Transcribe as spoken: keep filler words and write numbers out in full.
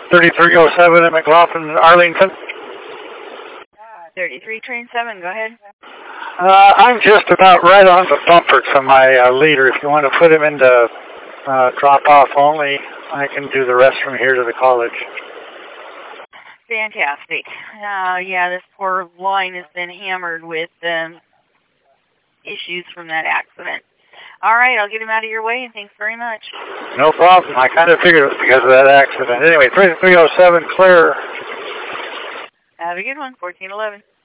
thirty-three oh seven at McLaughlin, Arlington. thirty-three, train seven, go ahead. Uh, I'm just about right on the bumper to my uh, leader. If you want to put him into uh, drop-off only, I can do the rest from here to the college. Fantastic. Uh, yeah, this poor line has been hammered with um, issues from that accident. All right, I'll get him out of your way, and thanks very much. No problem. I kind of figured it was because of that accident. Anyway, thirty-three oh seven, clear. Have a good one, fourteen eleven.